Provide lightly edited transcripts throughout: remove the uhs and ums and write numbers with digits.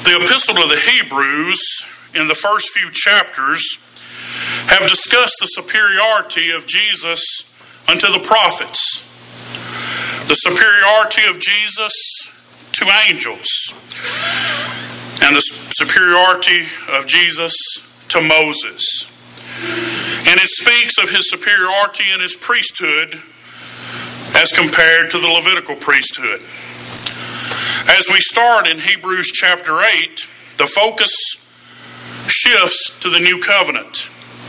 The Epistle to the Hebrews, in the first few chapters, have discussed the superiority of Jesus unto the prophets, the superiority of Jesus to angels, and the superiority of Jesus to Moses. And it speaks of his superiority in his priesthood as compared to the Levitical priesthood. As we start in Hebrews chapter 8, the focus shifts to the new covenant.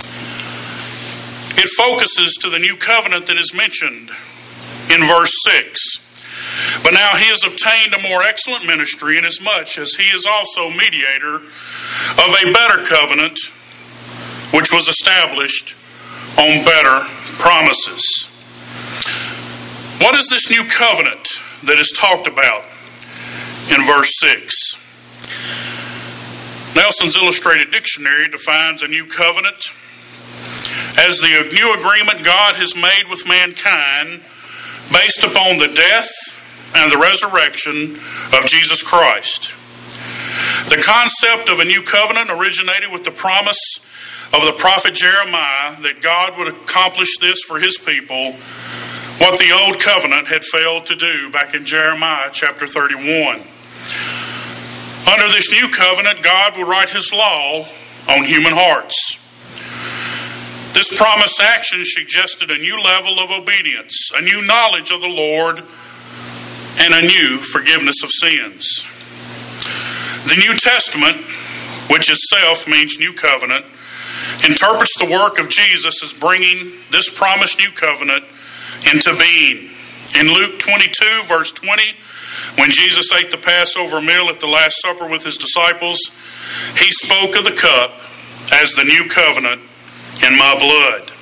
It focuses to the new covenant that is mentioned in verse 6. But now he has obtained a more excellent ministry, inasmuch as he is also mediator of a better covenant, which was established on better promises. What is this new covenant that is talked about in verse 6? Nelson's Illustrated Dictionary defines a new covenant as the new agreement God has made with mankind based upon the death and the resurrection of Jesus Christ. The concept of a new covenant originated with the promise of the prophet Jeremiah that God would accomplish this for his people, what the old covenant had failed to do back in Jeremiah chapter 31. Under this new covenant, God will write his law on human hearts. This promised action suggested a new level of obedience, a new knowledge of the Lord, and a new forgiveness of sins. The New Testament, which itself means new covenant, interprets the work of Jesus as bringing this promised new covenant into being. In Luke 22, verse 20, when Jesus ate the Passover meal at the Last Supper with his disciples, he spoke of the cup as the new covenant in my blood.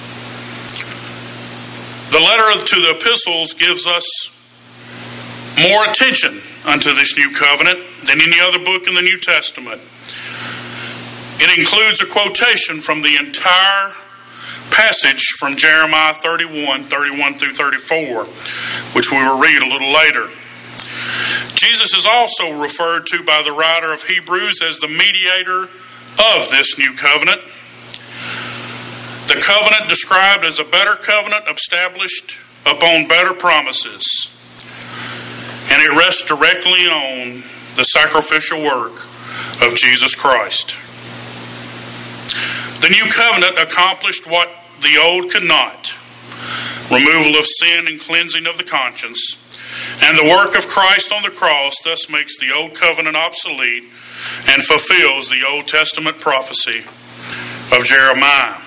The letter to the epistles gives us more attention unto this new covenant than any other book in the New Testament. It includes a quotation from the entire passage from Jeremiah 31 through 34, which we will read a little later. Jesus is also referred to by the writer of Hebrews as the mediator of this new covenant. The covenant described as a better covenant established upon better promises, and it rests directly on the sacrificial work of Jesus Christ. The new covenant accomplished what the old could not: removal of sin and cleansing of the conscience. And the work of Christ on the cross thus makes the old covenant obsolete and fulfills the Old Testament prophecy of Jeremiah.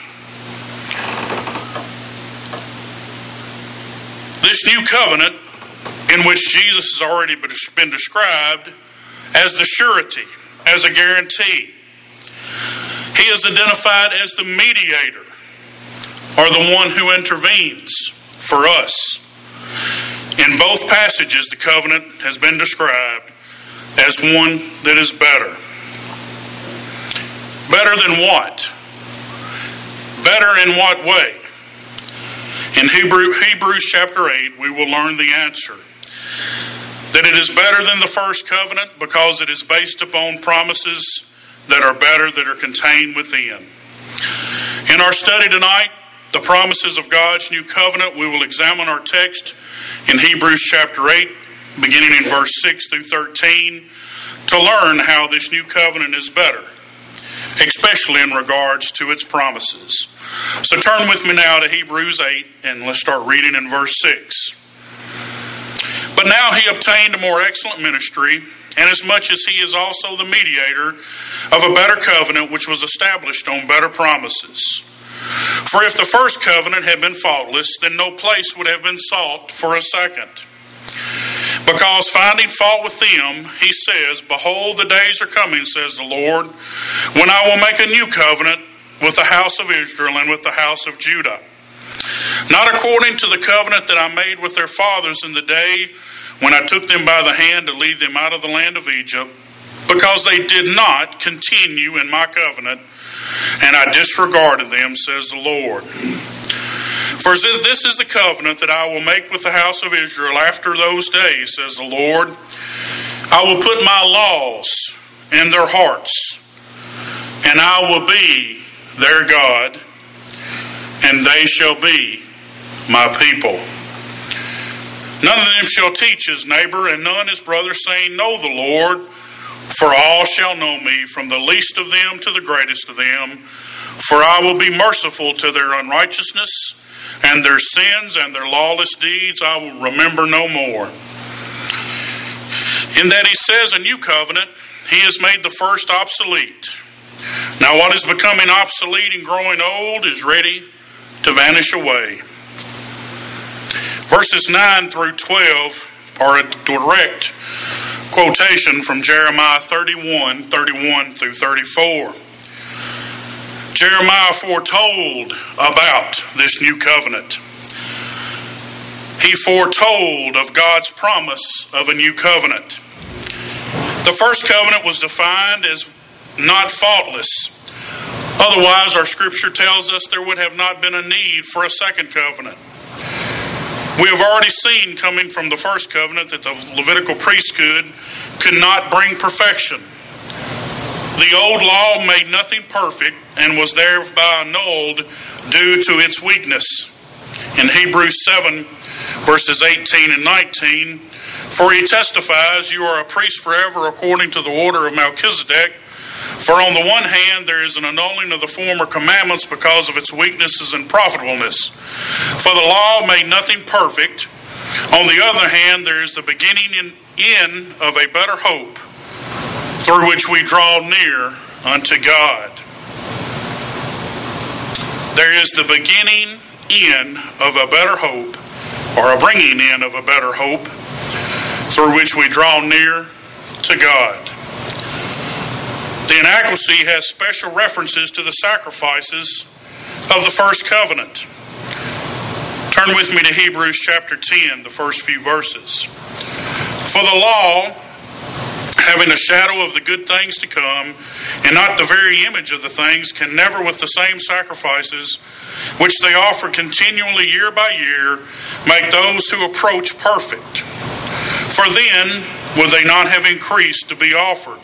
This new covenant, in which Jesus has already been described as the surety, as a guarantee. He is identified as the mediator, or the one who intervenes for us. In both passages, the covenant has been described as one that is better. Better than what? Better in what way? In Hebrews chapter 8, we will learn the answer. That it is better than the first covenant because it is based upon promises that are better, that are contained within. In our study tonight, the promises of God's new covenant, we will examine our text in Hebrews chapter 8, beginning in verse 6 through 13, to learn how this new covenant is better, especially in regards to its promises. So turn with me now to Hebrews 8, and let's start reading in verse 6. But now he obtained a more excellent ministry, inasmuch as he is also the mediator of a better covenant, which was established on better promises. For if the first covenant had been faultless, then no place would have been sought for a second. Because finding fault with them, he says, Behold, the days are coming, says the Lord, when I will make a new covenant with the house of Israel and with the house of Judah. Not according to the covenant that I made with their fathers in the day when I took them by the hand to lead them out of the land of Egypt, because they did not continue in my covenant, and I disregarded them, says the Lord. For this is the covenant that I will make with the house of Israel after those days, says the Lord. I will put my laws in their hearts, and I will be their God, and they shall be my people. None of them shall teach his neighbor, and none his brother, saying, Know the Lord, for all shall know me, from the least of them to the greatest of them. For I will be merciful to their unrighteousness, and their sins and their lawless deeds I will remember no more. In that he says, A new covenant, he has made the first obsolete. Now what is becoming obsolete and growing old is ready to vanish away. Verses 9 through 12 are a direct quotation from Jeremiah 31 through 34. Jeremiah foretold about this new covenant. He foretold of God's promise of a new covenant. The first covenant was defined as not faultless. Otherwise, our scripture tells us there would have not been a need for a second covenant. We have already seen coming from the first covenant that the Levitical priesthood could not bring perfection. The old law made nothing perfect and was thereby annulled due to its weakness. In Hebrews 7, verses 18 and 19, For he testifies, You are a priest forever according to the order of Melchizedek. For on the one hand, there is an annulling of the former commandments because of its weaknesses and profitableness. For the law made nothing perfect. On the other hand, there is the beginning and end of a better hope, through which we draw near unto God. There is the beginning in of a better hope, or a bringing in of a better hope, through which we draw near to God. The inadequacy has special references to the sacrifices of the first covenant. Turn with me to Hebrews chapter 10, the first few verses. For the law, having a shadow of the good things to come, and not the very image of the things, can never with the same sacrifices which they offer continually year by year make those who approach perfect. For then would they not have increased to be offered.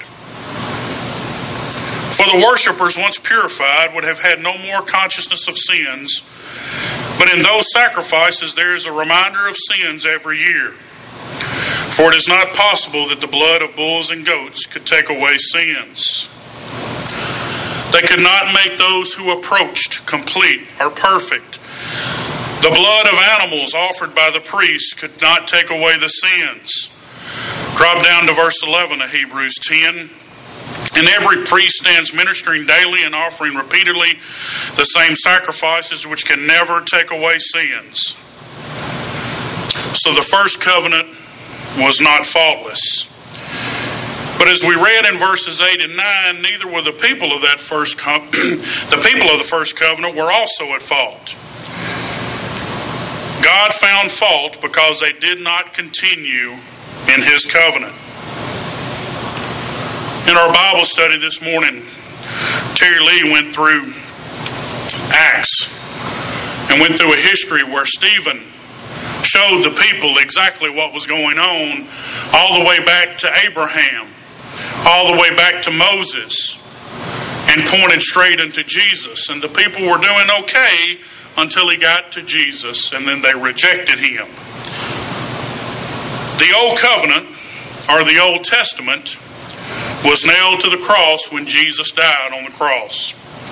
For the worshippers, once purified, would have had no more consciousness of sins, but in those sacrifices there is a reminder of sins every year. For it is not possible that the blood of bulls and goats could take away sins. They could not make those who approached complete or perfect. The blood of animals offered by the priests could not take away the sins. Drop down to verse 11 of Hebrews 10. And every priest stands ministering daily and offering repeatedly the same sacrifices which can never take away sins. So the first covenant was not faultless. But as we read in verses 8 and 9, neither were the people of that first the people of the first covenant were also at fault. God found fault because they did not continue in his covenant. In our Bible study this morning, Terry Lee went through Acts and went through a history where Stephen showed the people exactly what was going on, all the way back to Abraham, all the way back to Moses, and pointed straight into Jesus. And the people were doing okay until he got to Jesus, and then they rejected him. The Old Covenant, or the Old Testament, was nailed to the cross when Jesus died on the cross.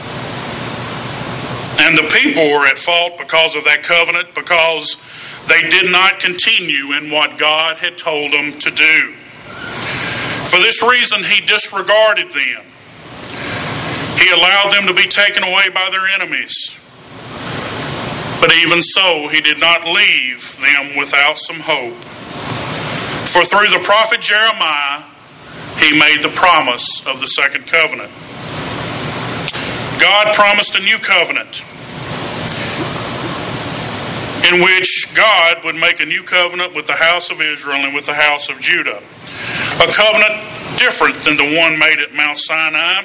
And the people were at fault because of that covenant, because they did not continue in what God had told them to do. For this reason, he disregarded them. He allowed them to be taken away by their enemies. But even so, he did not leave them without some hope. For through the prophet Jeremiah, he made the promise of the second covenant. God promised a new covenant in which God would make a new covenant with the house of Israel and with the house of Judah. A covenant different than the one made at Mount Sinai.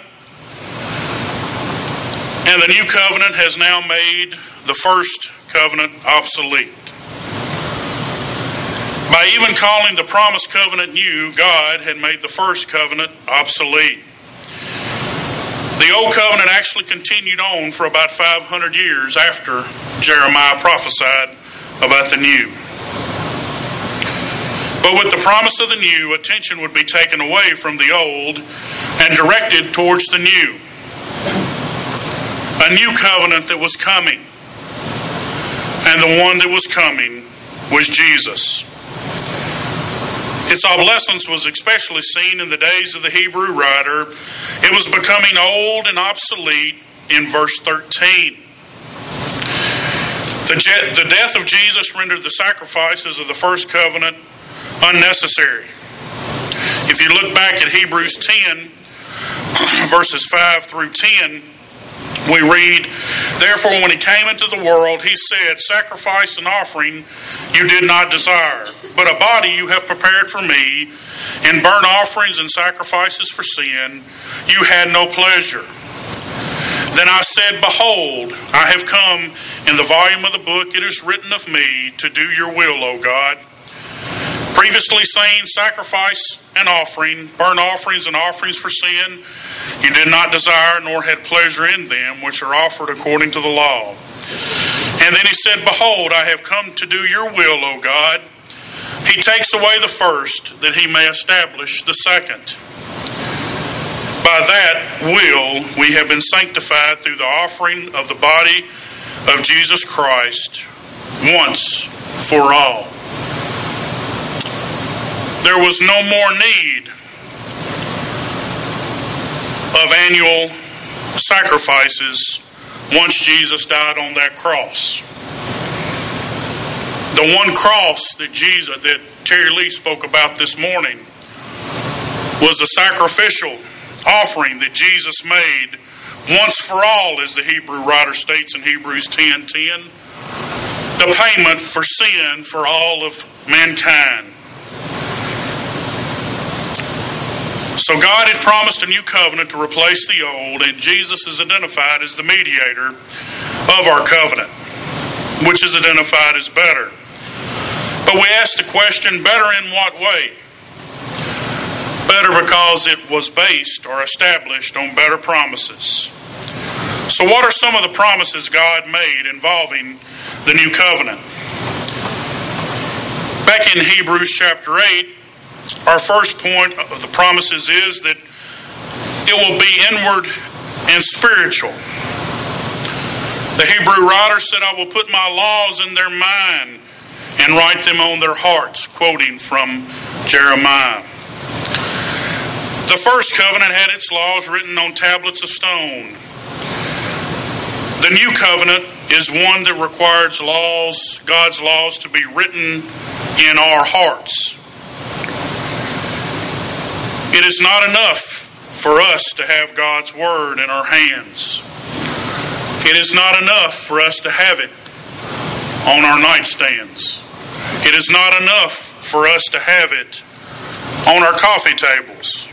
And the new covenant has now made the first covenant obsolete. By even calling the promised covenant new, God had made the first covenant obsolete. The old covenant actually continued on for about 500 years after Jeremiah prophesied about the new. But with the promise of the new, attention would be taken away from the old and directed towards the new. A new covenant that was coming. And the one that was coming was Jesus. Its obsolescence was especially seen in the days of the Hebrew writer. It was becoming old and obsolete in verse 13. The death of Jesus rendered the sacrifices of the first covenant unnecessary. If you look back at Hebrews 10, verses 5 through 10, we read, "Therefore when he came into the world, he said, Sacrifice and offering you did not desire, but a body you have prepared for me. In burnt offerings and sacrifices for sin, you had no pleasure. Then I said, Behold, I have come. In the volume of the book it is written of me, to do your will, O God. Previously saying, Sacrifice and offering, burnt offerings and offerings for sin, you did not desire, nor had pleasure in them, which are offered according to the law. And then he said, Behold, I have come to do your will, O God. He takes away the first, that he may establish the second. By that will we have been sanctified through the offering of the body of Jesus Christ once for all." There was no more need of annual sacrifices once Jesus died on that cross. The one cross that Terry Lee spoke about this morning was a sacrificial offering that Jesus made once for all, as the Hebrew writer states in Hebrews 10:10, the payment for sin for all of mankind. So God had promised a new covenant to replace the old, and Jesus is identified as the mediator of our covenant, which is identified as better. But we ask the question, better in what way? Better because it was based or established on better promises. So what are some of the promises God made involving the new covenant? Back in Hebrews chapter 8, our first point of the promises is that it will be inward and spiritual. The Hebrew writer said, I will put my laws in their mind and write them on their hearts, quoting from Jeremiah. The first covenant had its laws written on tablets of stone. The new covenant is one that requires laws, God's laws, to be written in our hearts. It is not enough for us to have God's word in our hands. It is not enough for us to have it on our nightstands. It is not enough for us to have it on our coffee tables.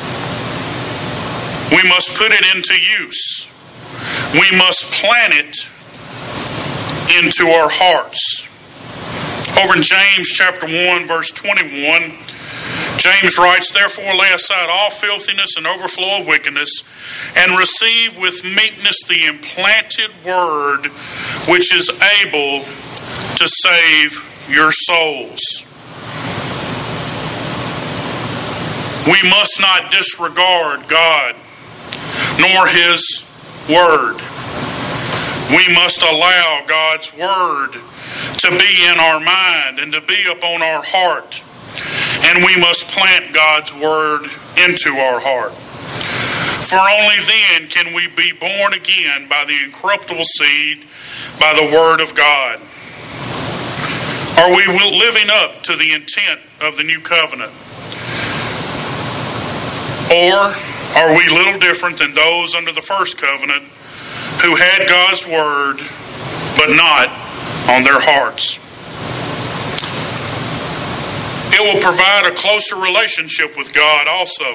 We must put it into use. We must plant it into our hearts. Over in James chapter 1, verse 21, James writes, Therefore lay aside all filthiness and overflow of wickedness, and receive with meekness the implanted word, which is able to save your souls. We must not disregard God, nor His word. We must allow God's word to be in our mind and to be upon our heart. And we must plant God's word into our heart. For only then can we be born again by the incorruptible seed, by the word of God. Are we living up to the intent of the new covenant? Or are we little different than those under the first covenant who had God's word but not on their hearts? It will provide a closer relationship with God also.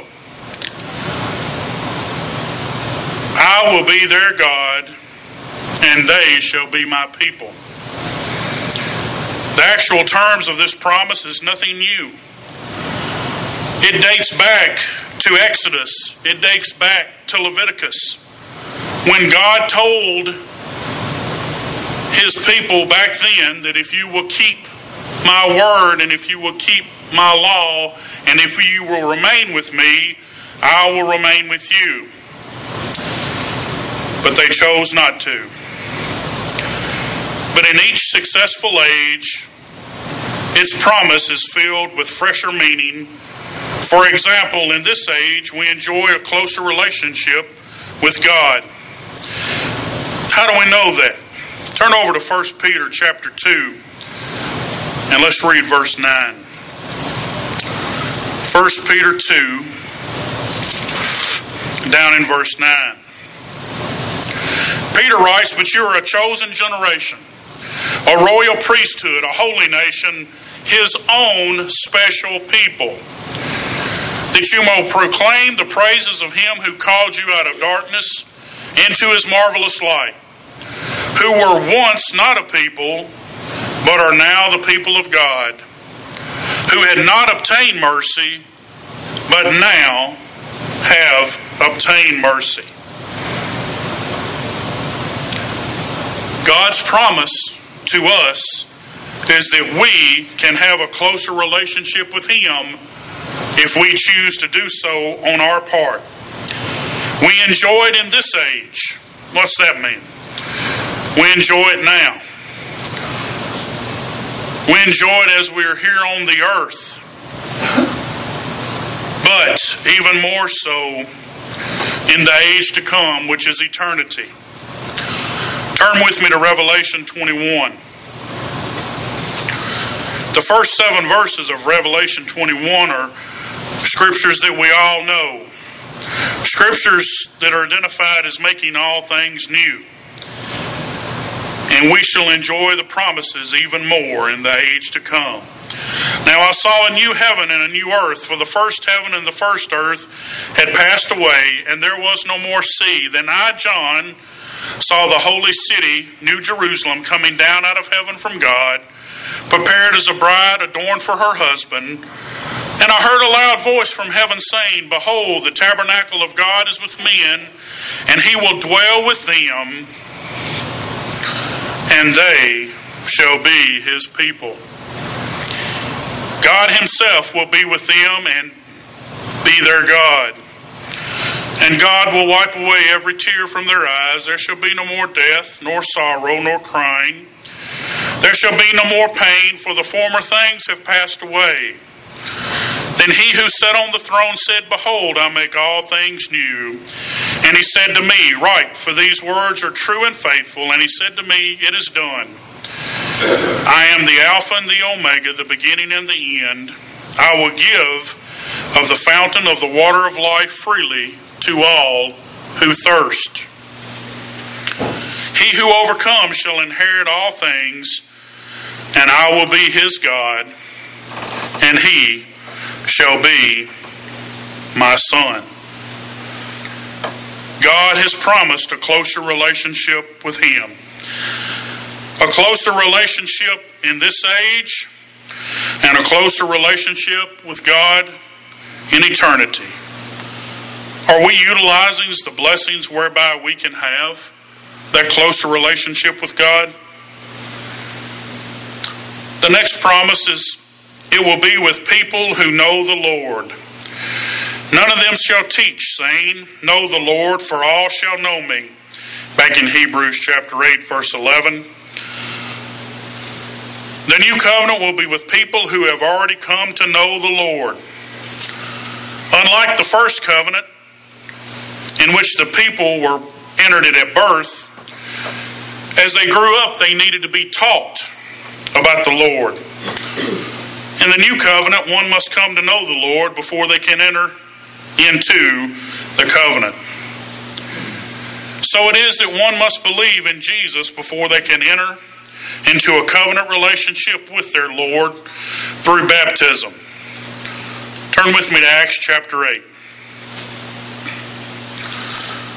I will be their God, and they shall be my people. The actual terms of this promise is nothing new. It dates back to Exodus. It dates back to Leviticus, when God told his people back then that if you will keep my word and if you will keep my law and if you will remain with me, I will remain with you. But they chose not to. But in each successful age, its promise is filled with fresher meaning. For example, in this age, we enjoy a closer relationship with God. How do we know that? Turn over to 1 Peter chapter 2, and let's read verse 9. 1 Peter 2, down in verse 9. Peter writes, "But you are a chosen generation, a royal priesthood, a holy nation, his own special people, that you may proclaim the praises of him who called you out of darkness into his marvelous light, who were once not a people, but are now the people of God, who had not obtained mercy, but now have obtained mercy." God's promise to us is that we can have a closer relationship with him if we choose to do so on our part. We enjoy it in this age. What's that mean? We enjoy it now. We enjoy it as we are here on the earth. But even more so in the age to come, which is eternity. Turn with me to Revelation 21. The first 7 verses of Revelation 21 are scriptures that we all know. Scriptures that are identified as making all things new. And we shall enjoy the promises even more in the age to come. Now I saw a new heaven and a new earth, for the first heaven and the first earth had passed away, and there was no more sea. Then I, John, saw the holy city, New Jerusalem, coming down out of heaven from God, prepared as a bride adorned for her husband. And I heard a loud voice from heaven saying, "Behold, the tabernacle of God is with men, and he will dwell with them, and they shall be his people. God himself will be with them and be their God. And God will wipe away every tear from their eyes. There shall be no more death, nor sorrow, nor crying. There shall be no more pain, for the former things have passed away." Then he who sat on the throne said, "Behold, I make all things new." And he said to me, "Write, for these words are true and faithful." And he said to me, "It is done. I am the Alpha and the Omega, the beginning and the end. I will give of the fountain of the water of life freely to all who thirst. He who overcomes shall inherit all things, and I will be his God, and he shall be my son." God has promised a closer relationship with him. A closer relationship in this age, and a closer relationship with God in eternity. Are we utilizing the blessings whereby we can have that closer relationship with God? The next promise is, it will be with people who know the Lord. None of them shall teach, saying, "Know the Lord, for all shall know me." Back in Hebrews chapter 8, verse 11. The new covenant will be with people who have already come to know the Lord. Unlike the first covenant, in which the people were entered it at birth, as they grew up, they needed to be taught about the Lord. In the new covenant, one must come to know the Lord before they can enter into the covenant. So it is that one must believe in Jesus before they can enter into a covenant relationship with their Lord through baptism. Turn with me to Acts chapter 8.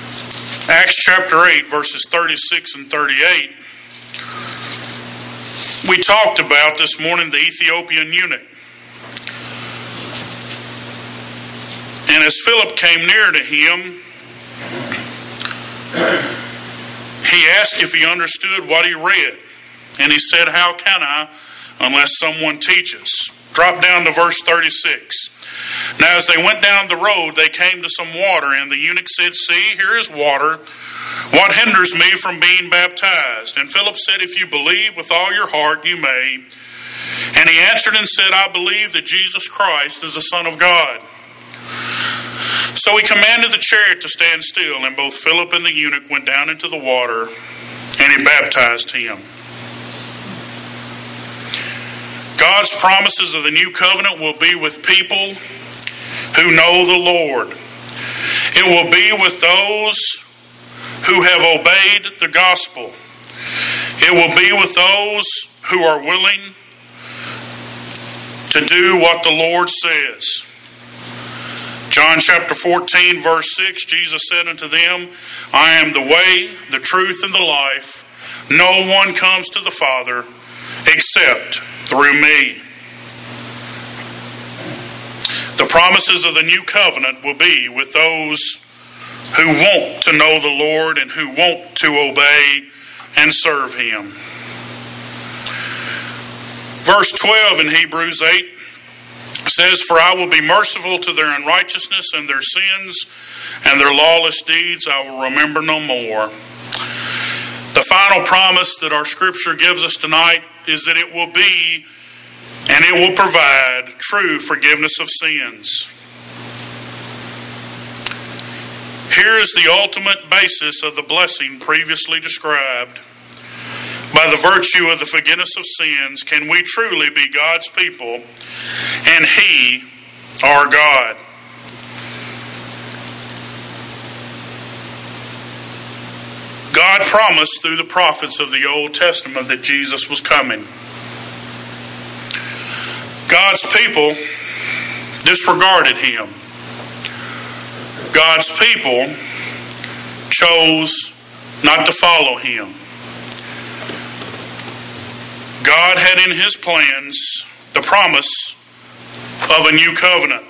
Acts chapter 8, verses 36 and 38. We talked about this morning the Ethiopian eunuch. And as Philip came near to him, he asked if he understood what he read. And he said, "How can I, unless someone teaches?" Drop down to verse 36. Now as they went down the road, they came to some water, and the eunuch said, "See, here is water. What hinders me from being baptized?" And Philip said, "If you believe with all your heart, you may." And he answered and said, "I believe that Jesus Christ is the Son of God." So he commanded the chariot to stand still, and both Philip and the eunuch went down into the water, and he baptized him. God's promises of the new covenant will be with people who know the Lord. It will be with those who have obeyed the gospel. It will be with those who are willing to do what the Lord says. John chapter 14, verse 6, Jesus said unto them, "I am the way, the truth, and the life. No one comes to the Father except through me." The promises of the new covenant will be with those who want to know the Lord and who want to obey and serve Him. Verse 12 in Hebrews 8 says, "For I will be merciful to their unrighteousness and their sins, and their lawless deeds I will remember no more." The final promise that our scripture gives us tonight is that it will be and it will provide true forgiveness of sins. Here is the ultimate basis of the blessing previously described. By the virtue of the forgiveness of sins, can we truly be God's people and He our God? God promised through the prophets of the Old Testament that Jesus was coming. God's people disregarded Him. God's people chose not to follow Him. God had in His plans the promise of a new covenant.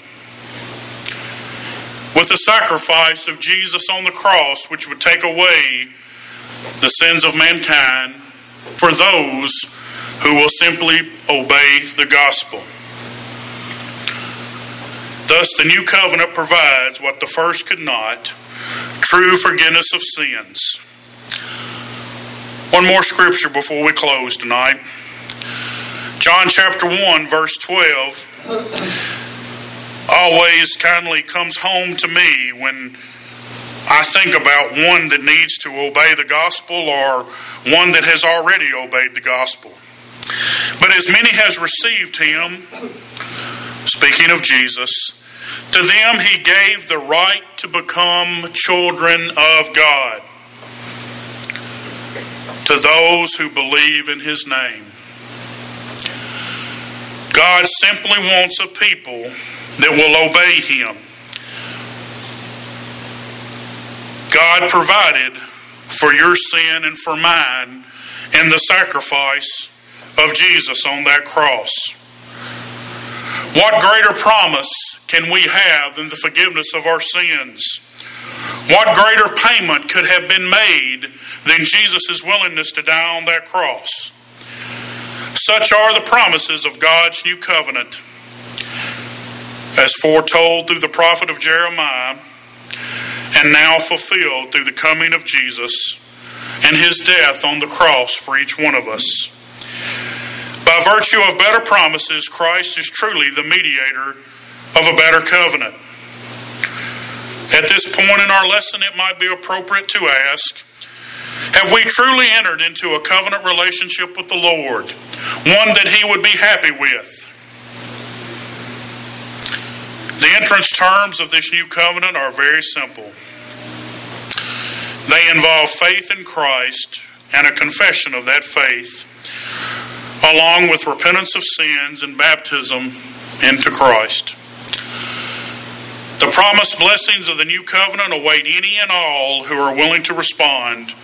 With the sacrifice of Jesus on the cross, which would take away the sins of mankind for those who will simply obey the gospel. Thus, the new covenant provides what the first could not, true forgiveness of sins. One more scripture before we close tonight. John chapter 1, verse 12 always kindly comes home to me when I think about one that needs to obey the gospel or one that has already obeyed the gospel. But as many has received Him, speaking of Jesus, to them He gave the right to become children of God, to those who believe in His name. God simply wants a people that will obey Him. God provided for your sin and for mine in the sacrifice of Jesus on that cross. What greater promise can we have than the forgiveness of our sins? What greater payment could have been made than Jesus' willingness to die on that cross? Such are the promises of God's new covenant, as foretold through the prophet of Jeremiah, and now fulfilled through the coming of Jesus and His death on the cross for each one of us. By virtue of better promises, Christ is truly the mediator of a better covenant. At this point in our lesson, it might be appropriate to ask, have we truly entered into a covenant relationship with the Lord, one that He would be happy with? The entrance terms of this new covenant are very simple. They involve faith in Christ and a confession of that faith, along with repentance of sins and baptism into Christ. The promised blessings of the new covenant await any and all who are willing to respond